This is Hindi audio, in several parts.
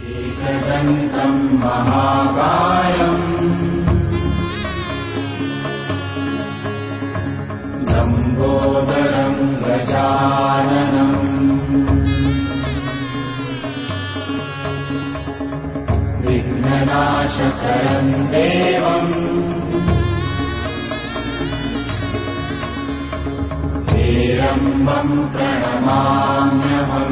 एकदन्तं महाकायम् लम्बोदरं गजाननम् विघ्ननाशकरं देवम् हेरम्बं प्रणमाम्यहम्।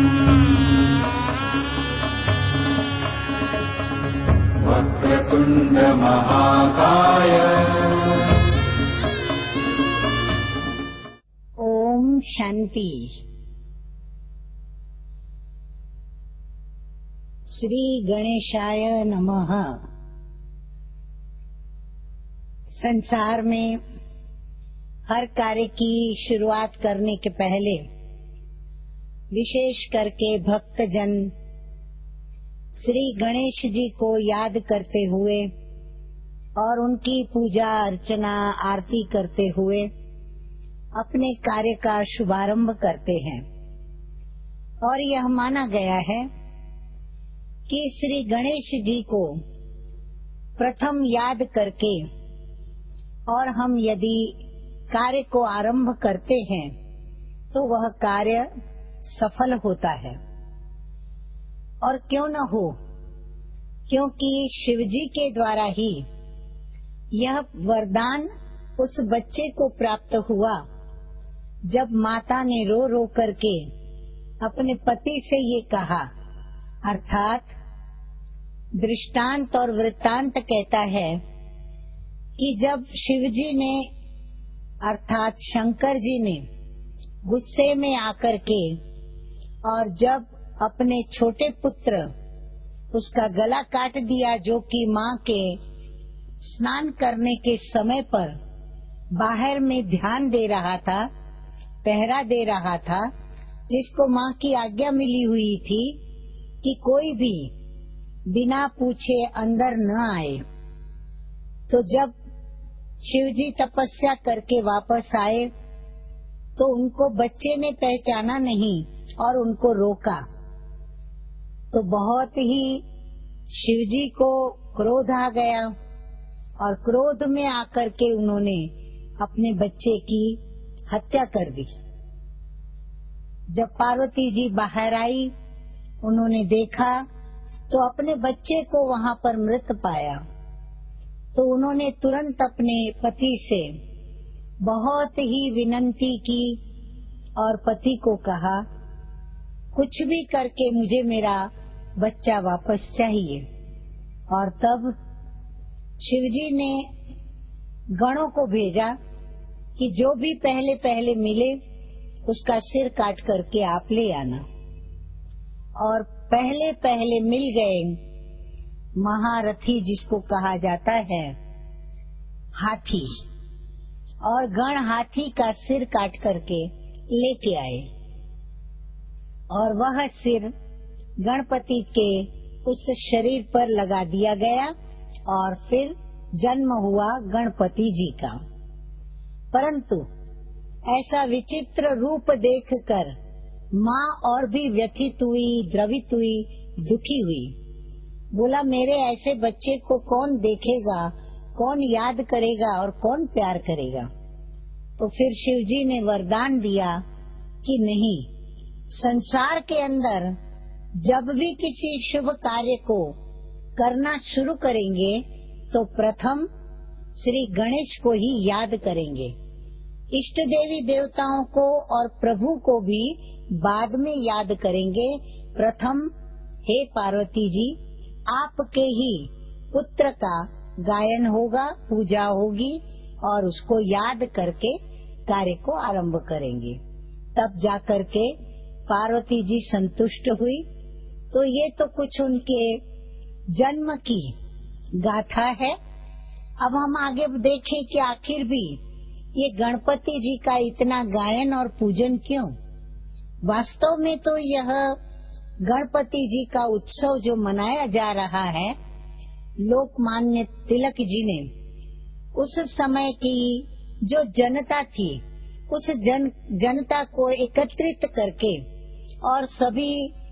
वक्रतुण्ड महाकाय। ओम शांति। श्री गणेशाय नमः। संसार में हर कार्य की शुरुआत करने के पहले विशेष करके भक्तजन श्री गणेश जी को याद करते हुए और उनकी पूजा अर्चना आरती करते हुए अपने कार्य का शुभारंभ करते हैं। और यह माना गया है कि श्री गणेश जी को प्रथम याद करके और हम यदि कार्य को आरंभ करते हैं तो वह कार्य सफल होता है। और क्यों न हो, क्योंकि शिवजी के द्वारा ही यह वरदान उस बच्चे को प्राप्त हुआ जब माता ने रो रो करके अपने पति से ये कहा, अर्थात दृष्टांत और वृत्तांत कहता है कि जब शिवजी ने अर्थात शंकर जी ने गुस्से में आकर के और जब अपने छोटे पुत्र उसका गला काट दिया, जो कि माँ के स्नान करने के समय पर बाहर में ध्यान दे रहा था, पहरा दे रहा था, जिसको माँ की आज्ञा मिली हुई थी कि कोई भी बिना पूछे अंदर न आए। तो जब शिवजी तपस्या करके वापस आए तो उनको बच्चे ने पहचाना नहीं और उनको रोका। तो बहुत ही शिवजी को क्रोध आ गया और क्रोध में आकर के उन्होंने अपने बच्चे की हत्या कर दी। जब पार्वती जी बाहर आई, उन्होंने देखा तो अपने बच्चे को वहाँ पर मृत पाया। तो उन्होंने तुरंत अपने पति से बहुत ही विनती की और पति को कहा, कुछ भी करके मुझे मेरा बच्चा वापस चाहिए। और तब शिवजी ने गणों को भेजा कि जो भी पहले पहले मिले उसका सिर काट करके आप ले आना। और पहले पहले मिल गए महारथी, जिसको कहा जाता है हाथी, और गण हाथी का सिर काट करके लेके आए। और वह सिर गणपति के उस शरीर पर लगा दिया गया और फिर जन्म हुआ गणपति जी का। परंतु ऐसा विचित्र रूप देखकर माँ और भी व्यथित हुई, द्रवित हुई, दुखी हुई। बोला, मेरे ऐसे बच्चे को कौन देखेगा, कौन याद करेगा और कौन प्यार करेगा। तो फिर शिवजी ने वरदान दिया कि नहीं, संसार के अंदर जब भी किसी शुभ कार्य को करना शुरू करेंगे तो प्रथम श्री गणेश को ही याद करेंगे। इष्ट देवी देवताओं को और प्रभु को भी बाद में याद करेंगे। प्रथम हे पार्वती जी, आपके ही पुत्र का गायन होगा, पूजा होगी और उसको याद करके कार्य को आरंभ करेंगे। तब जाकर के पार्वती जी संतुष्ट हुई। तो ये तो कुछ उनके जन्म की गाथा है। अब हम आगे देखें कि आखिर भी ये गणपति जी का इतना गायन और पूजन क्यों। वास्तव में तो यह गणपति जी का उत्सव जो मनाया जा रहा है, लोकमान्य तिलक जी ने उस समय की जो जनता थी, उस जनता को एकत्रित करके और सभी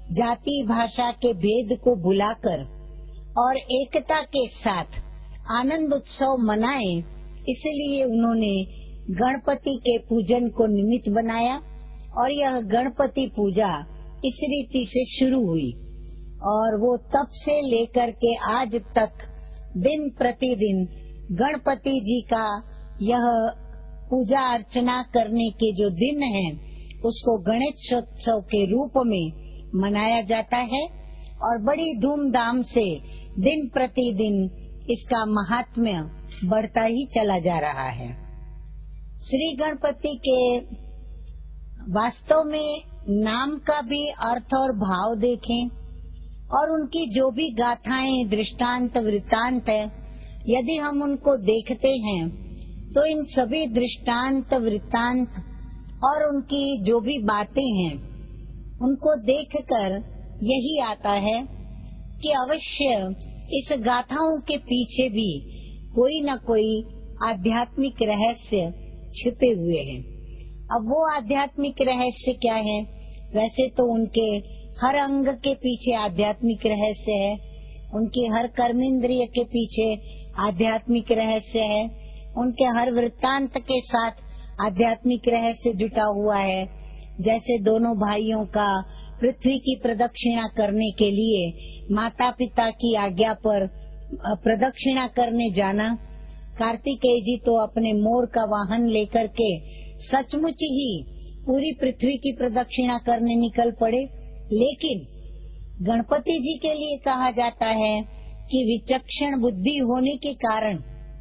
जाति भाषा के भेद को भुलाकर और एकता के साथ आनंद उत्सव मनाए, इसलिए उन्होंने गणपति के पूजन को निमित्त बनाया और यह गणपति पूजा इस रीति से शुरू हुई और वो तब से लेकर के आज तक दिन प्रतिदिन गणपति जी का यह पूजा अर्चना करने के जो दिन हैं उसको गणेशोत्सव के रूप में मनाया जाता है और बड़ी धूमधाम से दिन प्रतिदिन इसका महात्म्य बढ़ता ही चला जा रहा है। श्री गणपति के वास्तव में नाम का भी अर्थ और भाव देखें और उनकी जो भी गाथाएं, दृष्टांत, वृत्तांत है, यदि हम उनको देखते हैं तो इन सभी दृष्टांत, वृत्तांत और उनकी जो भी बातें हैं उनको देखकर यही आता है कि अवश्य इस गाथाओं के पीछे भी कोई न कोई आध्यात्मिक रहस्य छिपे हुए हैं। अब वो आध्यात्मिक रहस्य क्या है? वैसे तो उनके हर अंग के पीछे आध्यात्मिक रहस्य है, उनके हर कर्मेंद्रिय के पीछे आध्यात्मिक रहस्य है, उनके हर वृत्तांत के साथ आध्यात्मिक रहस्य जुटा हुआ है। जैसे दोनों भाइयों का पृथ्वी की प्रदक्षिणा करने के लिए माता पिता की आज्ञा पर प्रदक्षिणा करने जाना, कार्तिकेय जी तो अपने मोर का वाहन लेकर के सचमुच ही पूरी पृथ्वी की प्रदक्षिणा करने निकल पड़े। लेकिन गणपति जी के लिए कहा जाता है कि विचक्षण बुद्धि होने के कारण,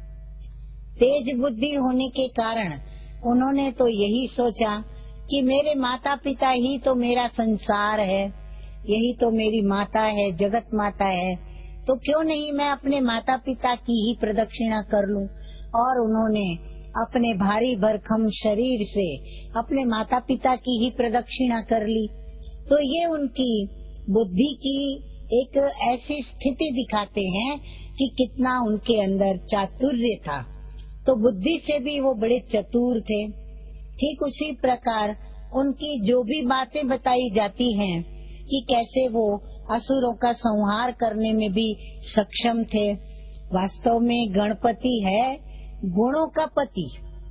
तेज बुद्धि होने के कारण उन्होंने तो यही सोचा कि मेरे माता पिता ही तो मेरा संसार है, यही तो मेरी माता है, जगत माता है, तो क्यों नहीं मैं अपने माता पिता की ही प्रदक्षिणा कर लूं। और उन्होंने अपने भारी भरकम शरीर से अपने माता पिता की ही प्रदक्षिणा कर ली। तो ये उनकी बुद्धि की एक ऐसी स्थिति दिखाते हैं कि कितना उनके अंदर चातुर्य था। तो बुद्धि से भी वो बड़े चतुर थे। ठीक उसी प्रकार उनकी जो भी बातें बताई जाती हैं कि कैसे वो असुरों का संहार करने में भी सक्षम थे। वास्तव में गणपति है गुणों का पति।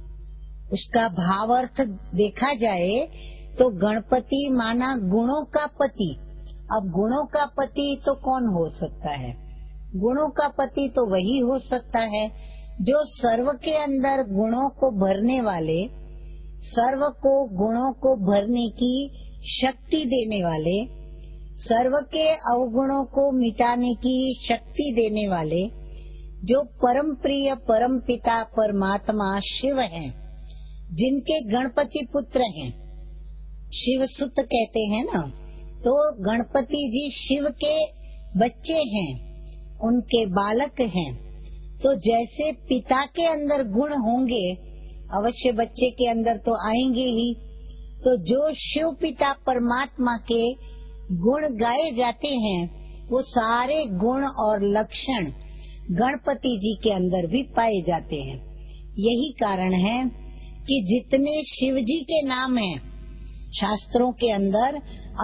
उसका भाव अर्थ देखा जाए तो गणपति माना गुणों का पति। अब गुणों का पति तो कौन हो सकता है? गुणों का पति तो वही हो सकता है जो सर्व के अंदर गुणों को भरने वाले, सर्व को गुणों को भरने की शक्ति देने वाले, सर्व के अवगुणों को मिटाने की शक्ति देने वाले, जो परम प्रिय परम पिता परमात्मा शिव हैं, जिनके गणपति पुत्र हैं, शिव सुत कहते हैं ना, तो गणपति जी शिव के बच्चे हैं, उनके बालक हैं। तो जैसे पिता के अंदर गुण होंगे अवश्य बच्चे के अंदर तो आएंगे ही। तो जो शिव पिता परमात्मा के गुण गाए जाते हैं वो सारे गुण और लक्षण गणपति जी के अंदर भी पाए जाते हैं। यही कारण है कि जितने शिव जी के नाम हैं शास्त्रों के अंदर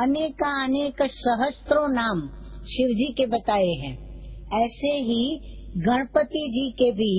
अनेक सहस्त्रों नाम शिव जी के बताए हैं, ऐसे ही गणपति जी के भी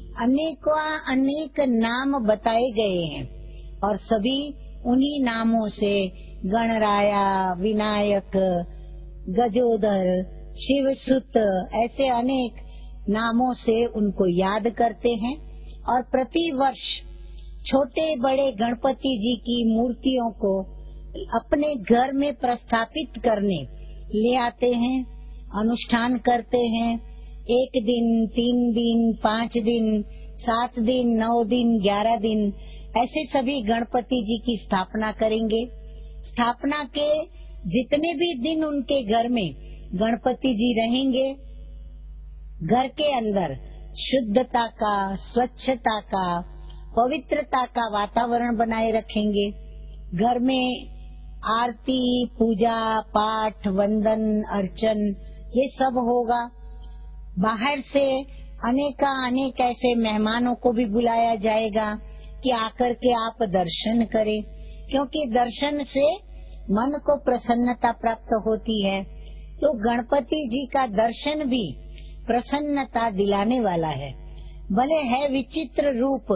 अनेक नाम बताए गए हैं और सभी उन्हीं नामों से गणराया, विनायक, गजोदर, शिव सुत ऐसे अनेक नामों से उनको याद करते हैं और प्रति वर्ष छोटे बड़े गणपति जी की मूर्तियों को अपने घर में प्रस्थापित करने ले आते हैं, अनुष्ठान करते हैं। 1 दिन, 3 दिन, 5 दिन, 7 दिन, 9 दिन, 11 दिन ऐसे सभी गणपति जी की स्थापना करेंगे। स्थापना के जितने भी दिन उनके घर में गणपति जी रहेंगे, घर के अंदर शुद्धता का, स्वच्छता का, पवित्रता का वातावरण बनाए रखेंगे। घर में आरती, पूजा पाठ, वंदन, अर्चन ये सब होगा। बाहर से अनेक ऐसे मेहमानों को भी बुलाया जाएगा कि आकर के आप दर्शन करें, क्योंकि दर्शन से मन को प्रसन्नता प्राप्त होती है, तो गणपति जी का दर्शन भी प्रसन्नता दिलाने वाला है। भले है विचित्र रूप,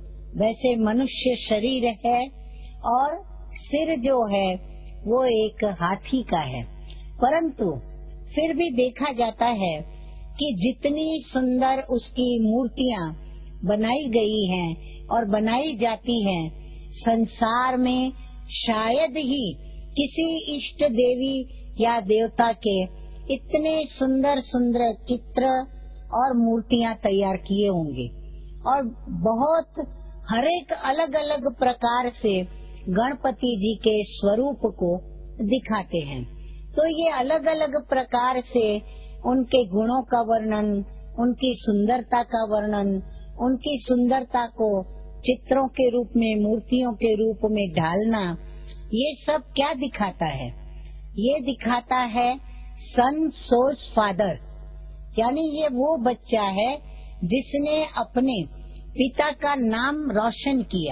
वैसे मनुष्य शरीर है और सिर जो है वो एक हाथी का है, परंतु फिर भी देखा जाता है कि जितनी सुंदर उसकी मूर्तियां बनाई गई हैं और बनाई जाती हैं, संसार में शायद ही किसी इष्ट देवी या देवता के इतने सुंदर सुंदर चित्र और मूर्तियां तैयार किए होंगे, और बहुत हरेक अलग अलग प्रकार से गणपति जी के स्वरूप को दिखाते हैं। तो ये अलग अलग प्रकार से उनके गुणों का वर्णन, उनकी सुंदरता का वर्णन, उनकी सुंदरता को चित्रों के रूप में, मूर्तियों के रूप में ढालना, ये सब क्या दिखाता है? ये दिखाता है सन सोज फादर, यानी ये वो बच्चा है जिसने अपने पिता का नाम रोशन किया।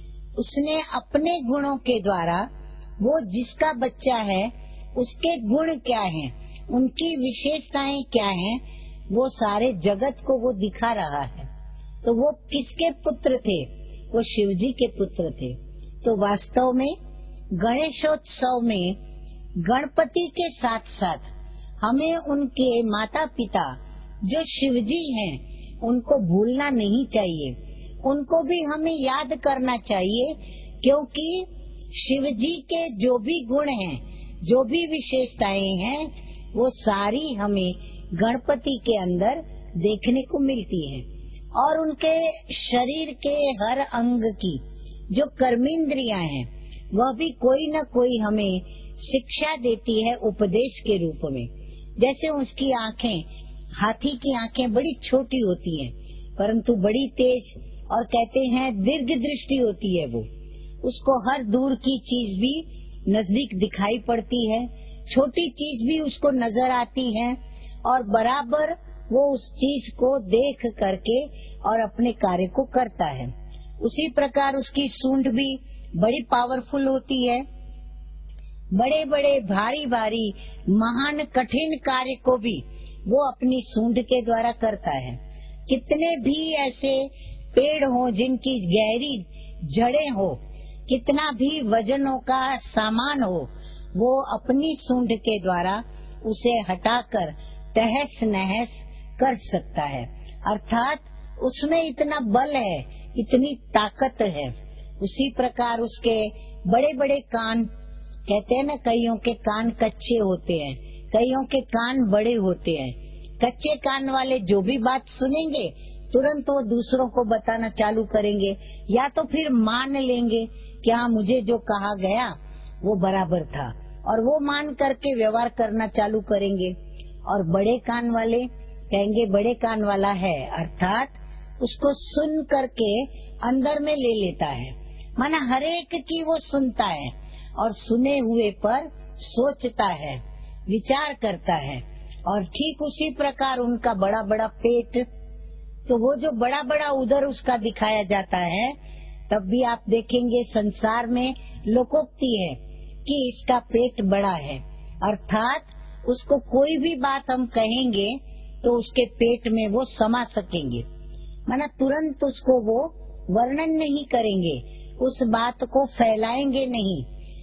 उसने अपने गुणों के द्वारा, वो जिसका बच्चा है उसके गुण क्या हैं, उनकी विशेषताएं क्या हैं, वो सारे जगत को वो दिखा रहा है। तो वो किसके पुत्र थे? वो शिवजी के पुत्र थे। तो वास्तव में गणेशोत्सव में गणपति के साथ साथ हमें उनके माता पिता जो शिवजी हैं उनको भूलना नहीं चाहिए, उनको भी हमें याद करना चाहिए, क्योंकि शिवजी के जो भी गुण हैं, जो भी विशेषताएं हैं, वो सारी हमें गणपति के अंदर देखने को मिलती हैं। और उनके शरीर के हर अंग की जो कर्मेंद्रियां हैं, वह भी कोई न कोई हमें शिक्षा देती है उपदेश के रूप में। जैसे उसकी आंखें, हाथी की आंखें बड़ी छोटी होती हैं, परंतु बड़ी तेज, और कहते हैं दीर्घ दृष्टि होती है। वो उसको हर दूर की चीज भी नजदीक दिखाई पड़ती है, छोटी चीज भी उसको नजर आती है, और बराबर वो उस चीज को देख करके और अपने कार्य को करता है। उसी प्रकार उसकी सूंड भी बड़ी पावरफुल होती है, बड़े बड़े भारी भारी महान कठिन कार्य को भी वो अपनी सूंड के द्वारा करता है। कितने भी ऐसे पेड़ हो जिनकी गहरी जड़ें हो, कितना भी वजनों का सामान हो, वो अपनी सूंड के द्वारा उसे हटाकर तहस नहस कर सकता है। अर्थात उसमें इतना बल है, इतनी ताकत है। उसी प्रकार उसके बड़े बड़े कान, कहते हैं ना, कईयों के कान कच्चे होते हैं, कईयों के कान बड़े होते हैं। कच्चे कान वाले जो भी बात सुनेंगे तुरंत वो दूसरों को बताना चालू करेंगे, या तो फिर मान लेंगे कि हाँ, मुझे जो कहा गया वो बराबर था, और वो मान करके व्यवहार करना चालू करेंगे। और बड़े कान वाले कहेंगे बड़े कान वाला है, अर्थात उसको सुन करके अंदर में ले लेता है, माना हरेक की वो सुनता है और सुने हुए पर सोचता है, विचार करता है। और ठीक उसी प्रकार उनका बड़ा बड़ा पेट, तो वो जो बड़ा बड़ा उदर उसका दिखाया जाता है, तब भी आप देखेंगे संसार में लोकोक्ति है कि इसका पेट बड़ा है। अर्थात उसको कोई भी बात हम कहेंगे तो उसके पेट में वो समा सकेंगे, माना तुरंत उसको वो वर्णन नहीं करेंगे, उस बात को फैलाएंगे नहीं,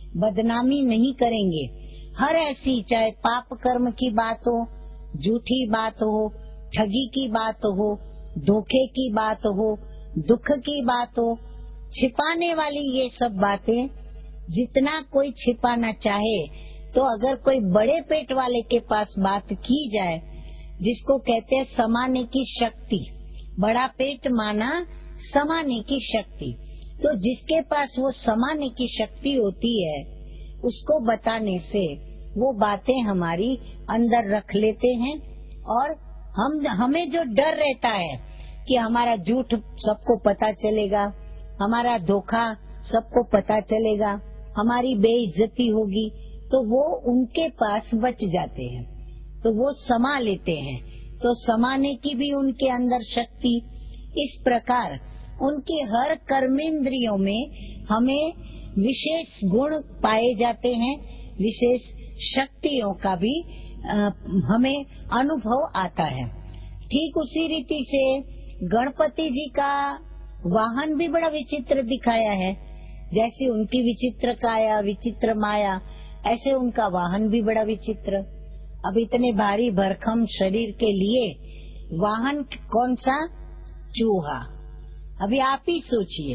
बदनामी नहीं करेंगे। हर ऐसी, चाहे पाप कर्म की बात हो, झूठी बात हो, ठगी की बात हो, धोखे की बात हो, दुख की बात हो, छिपाने वाली ये सब बातें जितना कोई छिपाना चाहे, तो अगर कोई बड़े पेट वाले के पास बात की जाए, जिसको कहते हैं समाने की शक्ति, बड़ा पेट माना समाने की शक्ति, तो जिसके पास वो समाने की शक्ति होती है, उसको बताने से वो बातें हमारी अंदर रख लेते हैं। और हमें जो डर रहता है कि हमारा झूठ सबको पता चलेगा, हमारा धोखा सबको पता चलेगा, हमारी बेइज्जती होगी, तो वो उनके पास बच जाते हैं, तो वो समा लेते हैं। तो समाने की भी उनके अंदर शक्ति, इस प्रकार उनके हर कर्मेंद्रियों में हमें विशेष गुण पाए जाते हैं, विशेष शक्तियों का भी हमें अनुभव आता है। ठीक उसी रीति से गणपति जी का वाहन भी बड़ा विचित्र दिखाया है। जैसे उनकी विचित्र काया, विचित्र माया, ऐसे उनका वाहन भी बड़ा विचित्र। अब इतने भारी भरकम शरीर के लिए वाहन कौन सा? चूहा। अभी आप ही सोचिए,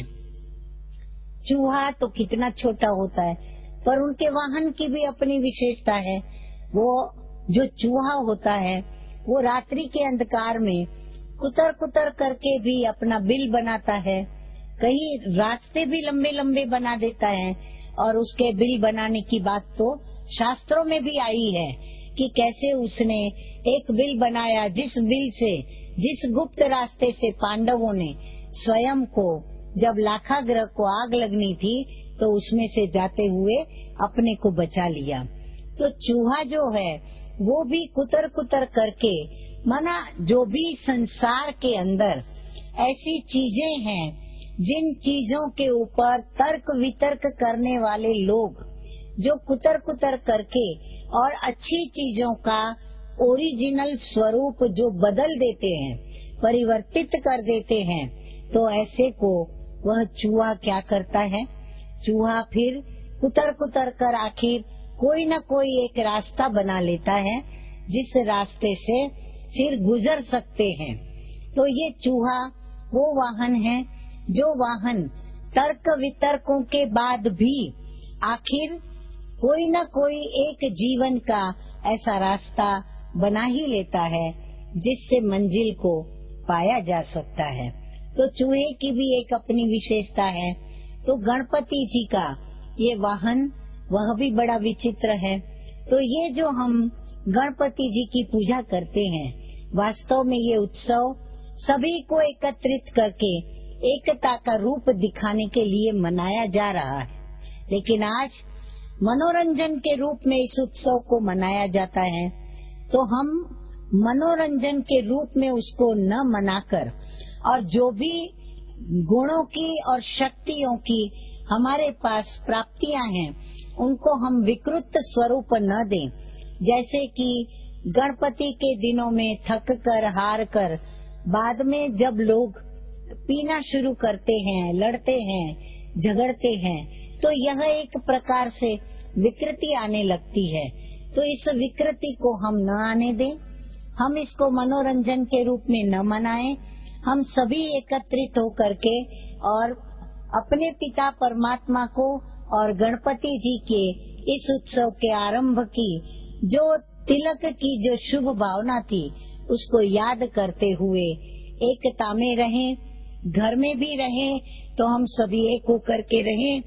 चूहा तो कितना छोटा होता है, पर उनके वाहन की भी अपनी विशेषता है। वो जो चूहा होता है वो रात्रि के अंधकार में कुतर कुतर करके भी अपना बिल बनाता है, कहीं रास्ते भी लंबे लंबे बना देता है। और उसके बिल बनाने की बात तो शास्त्रों में भी आई है कि कैसे उसने एक बिल बनाया, जिस बिल से, जिस गुप्त रास्ते से पांडवों ने स्वयं को, जब लाखाग्रह को आग लगनी थी तो उसमें से जाते हुए अपने को बचा लिया। तो चूहा जो है वो भी कुतर कुतर करके, माना जो भी संसार के अंदर ऐसी चीजें हैं जिन चीजों के ऊपर तर्क वितर्क करने वाले लोग जो कुतर कुतर करके और अच्छी चीजों का ओरिजिनल स्वरूप जो बदल देते हैं, परिवर्तित कर देते हैं, तो ऐसे को वह चूहा क्या करता है? चूहा फिर कुतर कुतर कर आखिर कोई न कोई एक रास्ता बना लेता है जिस रास्ते से फिर गुजर सकते हैं। तो ये चूहा वो वाहन है जो वाहन तर्क वितर्कों के बाद भी आखिर कोई न कोई एक जीवन का ऐसा रास्ता बना ही लेता है जिससे मंजिल को पाया जा सकता है। तो चूहे की भी एक अपनी विशेषता है। तो गणपति जी का ये वाहन वह भी बड़ा विचित्र है। तो ये जो हम गणपति जी की पूजा करते हैं, वास्तव में ये उत्सव सभी को एकत्रित करके एकता का रूप दिखाने के लिए मनाया जा रहा है। लेकिन आज मनोरंजन के रूप में इस उत्सव को मनाया जाता है, तो हम मनोरंजन के रूप में उसको न मनाकर और जो भी गुणों की और शक्तियों की हमारे पास प्राप्तियां हैं उनको हम विकृत स्वरूप न दें। जैसे कि गणपति के दिनों में थक कर हार कर बाद में जब लोग पीना शुरू करते हैं, लड़ते हैं, झगड़ते हैं, तो यह एक प्रकार से विकृति आने लगती है। तो इस विकृति को हम न आने दें, हम इसको मनोरंजन के रूप में न मनाएं। हम सभी एकत्रित होकर के और अपने पिता परमात्मा को और गणपति जी के इस उत्सव के आरंभ की जो तिलक की जो शुभ भावना थी उसको याद करते हुए एकता में रहें। घर में भी रहें तो हम सभी एक होकर के रहें।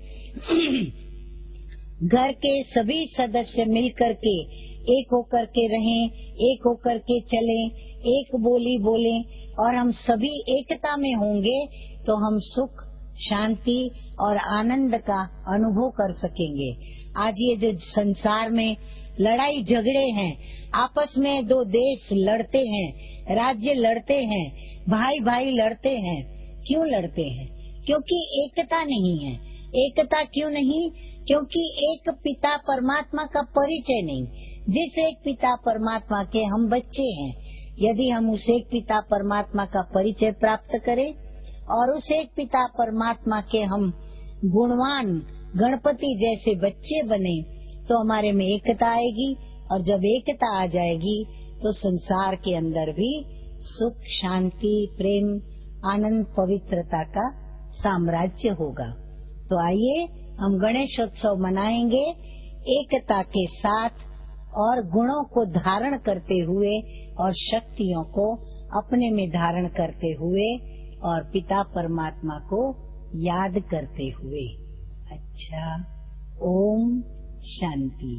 घर के सभी सदस्य मिलकर के एक होकर के रहें, एक होकर के चलें, एक बोली बोलें और हम सभी एकता में होंगे तो हम सुख, शांति और आनंद का अनुभव कर सकेंगे। आज ये जो संसार में लड़ाई झगड़े हैं, आपस में दो देश लड़ते हैं, राज्य लड़ते हैं, भाई भाई लड़ते हैं, क्यों लड़ते हैं? क्योंकि एकता नहीं है। एकता क्यों नहीं? क्योंकि एक पिता परमात्मा का परिचय नहीं। जिस एक पिता परमात्मा के हम बच्चे हैं, यदि हम उस एक पिता परमात्मा का परिचय प्राप्त करें और उस एक पिता परमात्मा के हम गुणवान गणपति जैसे बच्चे बने तो हमारे में एकता आएगी। और जब एकता आ जाएगी तो संसार के अंदर भी सुख, शांति, प्रेम, आनंद, पवित्रता का साम्राज्य होगा। तो आइए हम गणेशोत्सव मनाएंगे एकता के साथ और गुणों को धारण करते हुए और शक्तियों को अपने में धारण करते हुए और पिता परमात्मा को याद करते हुए। अच्छा, ओम शांति,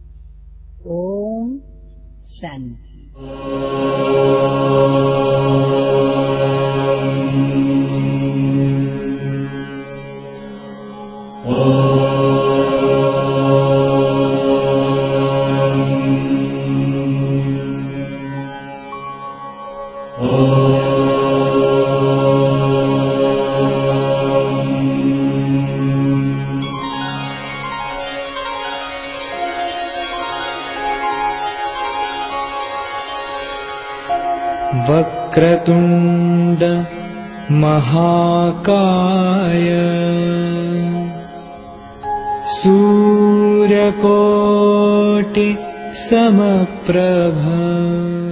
ओम शांति। वक्रतुण्ड महाकाय सूर्यकोटि समप्रभ